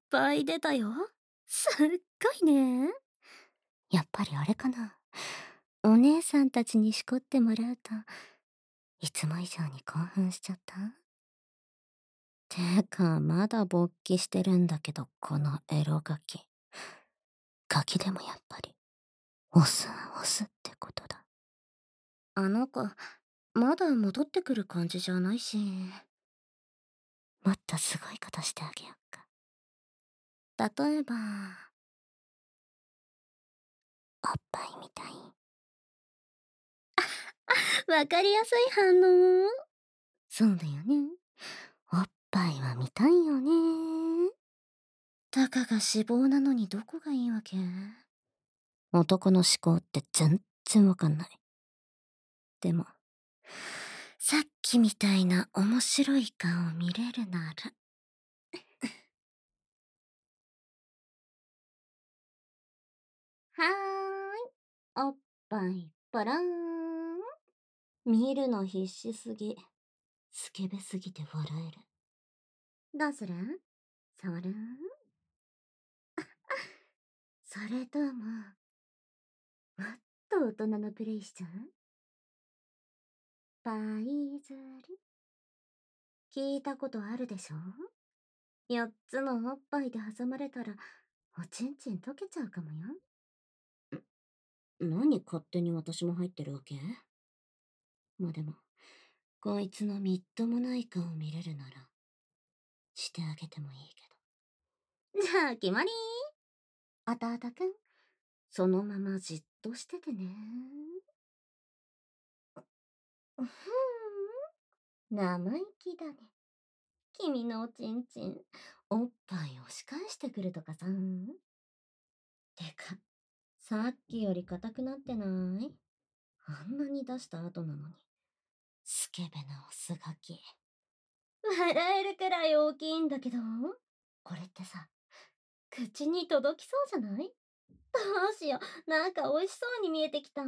ぱい出たよ。すっごいね。やっぱりあれかな。お姉さんたちにしこってもらうと、いつも以上に興奮しちゃった。てか、まだ勃起してるんだけど、このエロガキ。ガキでもやっぱり、オスはオスってことだ。あの子、まだ戻ってくる感じじゃないし。もっとすごいことしてあげようか。例えば、おっぱいみたい。わかりやすい反応。そうだよね。おっぱいは見たいよね。たかが脂肪なのにどこがいいわけ？男の思考って全然わかんない。でも、さっきみたいな面白い顔見れるなら。はーい。おっぱいバラーン。見るの必死すぎ。スケベすぎて笑える。どうする？触る？それとも、もっと大人のプレイしちゃう？パイズリ。聞いたことあるでしょ？ 4 つのおっぱいで挟まれたら、おちんちん溶けちゃうかもよ。何勝手に私も入ってるわけ？まあでも、こいつのみっともない顔見れるなら、してあげてもいいけど。じゃあ、決まり。あたあたくん、そのままじっとしててね。ふーん、生意気だね。君のおちんちん、おっぱい押し返してくるとかさ。てか、さっきより硬くなってない？あんなに出した後なのに。スケベなオスガキ。笑えるくらい大きいんだけど。これってさ、口に届きそうじゃない？どうしよう、なんか美味しそうに見えてきた。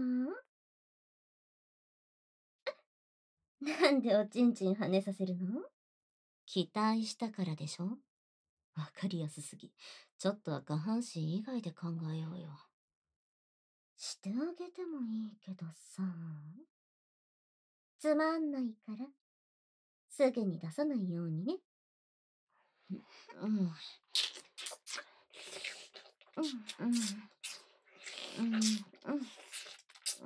なんでおちんちん跳ねさせるの？期待したからでしょ？わかりやすすぎ。ちょっとは下半身以外で考えようよ。してあげてもいいけどさ。つまんないから、すぐに出さないようにね。うん。うん。うん。うん。うん。うん。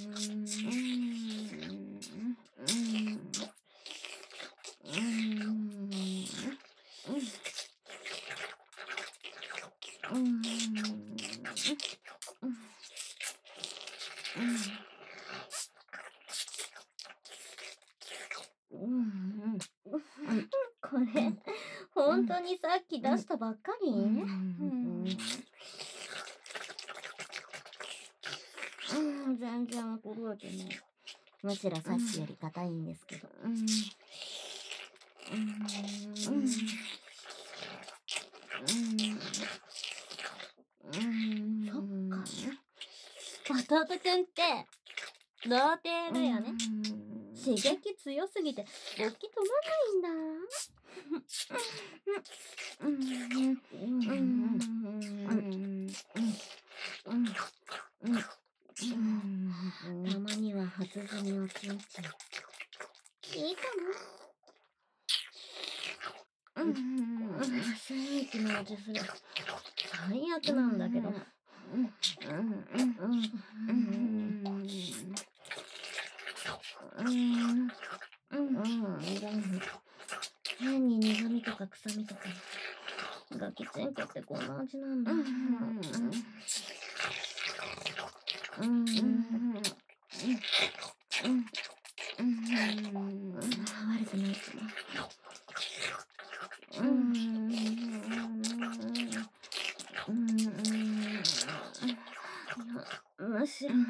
うん。うん。うん。これ、本当にさっき出したばっかり？全然震えてない。むしろさっきより硬いんですけど。そっか。弟くんって、童貞だよね。刺激強すぎて、勃起止まんないんだ。たまには初摘みおちんちん。いいかも。精液の味する。最悪なんだけど。変に苦味とか臭みとか。ガキチンコってこんな味なんだ。悪くないかな。むしろ、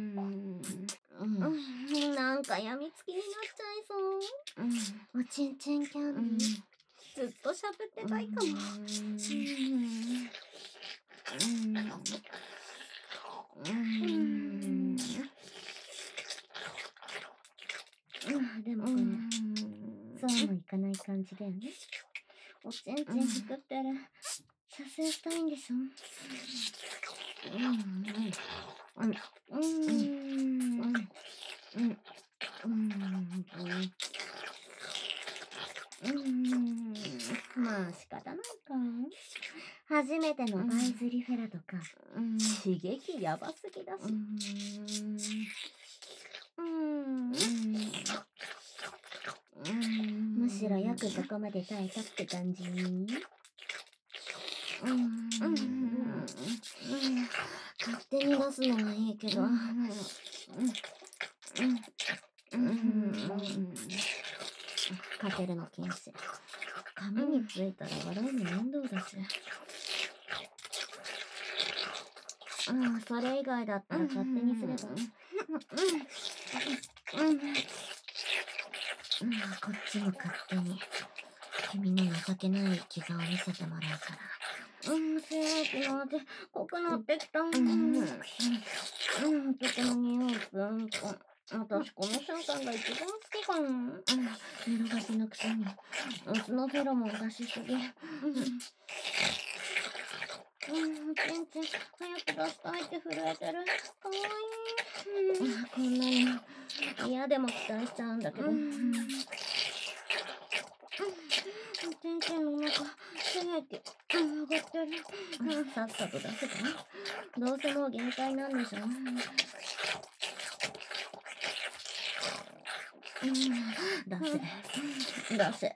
なんかやみつきになっちゃいそう。おちんちんキャンディー。ずっとしゃぶってたいかも。でもこれ、そうもいかない感じだよね。 おちんちん作ってる。撮影したいんでしょ？うーん。まあ仕方ないか。初めてのバイズリフェラとか、刺激やばすぎだし。むしろよくそこまで耐えたって感じ。勝手に出すのはいいけど。かけるの禁止。髪についたら洗うの面倒だし。それ以外だったら勝手にすれば。こっちも勝手に。君の情けない生き顔見せてもらうから。精液の味、濃くなってきた。男の匂い、私この瞬間が一番好きかも。色がきのくせに、オスのフェロモン出しすぎ。ちんちん、早く出したいって震えてる。かわいい。こんなに嫌でも期待しちゃうんだけど。ちんちんの中、精液、上がってる。さっさと出せた。どうせもう限界なんでしょ。出せ。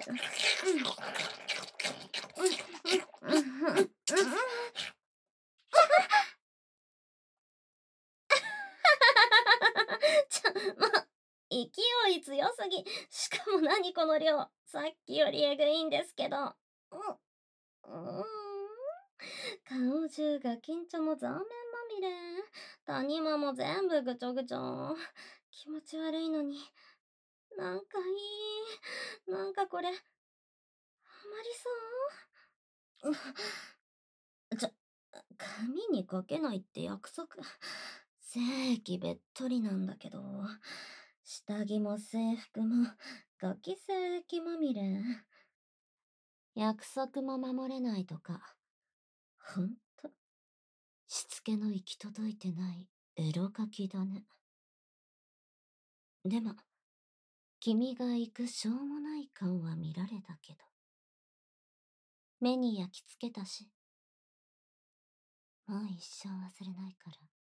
勢い強すぎ。しかも何この量。さっきよりえぐいんですけど。顔中が緊張も残面まみれ。谷間も全部ぐちょぐちょ。気持ち悪いのに。なんかいい。なんかこれ、ハマりそう。髪にかけないって約束。精液べっとりなんだけど。下着も制服も、ガキ精液まみれ。約束も守れないとか。ほんと、しつけの行き届いてないエロガキだね。でも、君が行くしょうもない顔は見られたけど。目に焼き付けたし。もう一生忘れないから。